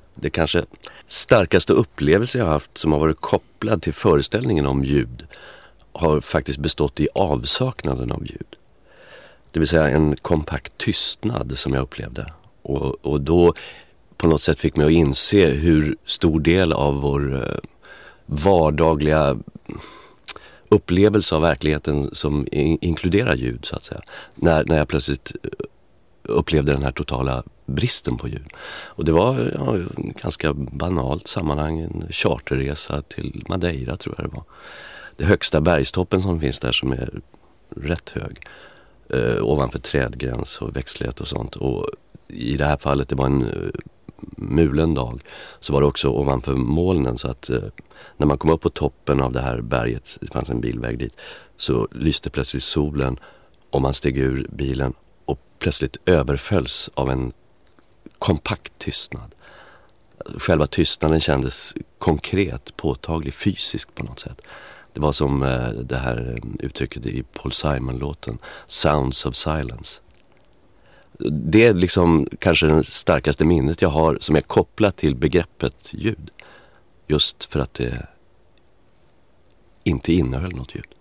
Det kanske starkaste upplevelse jag har haft som har varit kopplad till föreställningen om ljud har faktiskt bestått i avsaknaden av ljud. Det vill säga en kompakt tystnad som jag upplevde. Och då på något sätt fick mig att inse hur stor del av vår vardagliga upplevelse av verkligheten som inkluderar ljud så att säga. När jag plötsligt upplevde den här totala bristen på ljud. Och det var en ganska banalt sammanhang, en charterresa till Madeira tror jag det var. Det högsta bergstoppen som finns där som är rätt hög. Ovanför trädgräns och växtlighet och sånt. Och i det här fallet, det var en mulen dag, så var det också ovanför molnen, så att när man kom upp på toppen av det här berget, det fanns en bilväg dit, så lyste plötsligt solen och man steg ur bilen och plötsligt överfölls av en kompakt tystnad. Själva tystnaden kändes konkret, påtaglig, fysisk på något sätt. Det var som det här uttrycket i Paul Simon-låten Sounds of Silence. Det är liksom kanske det starkaste minnet jag har som är kopplat till begreppet ljud. Just för att det inte innehöll något ljud.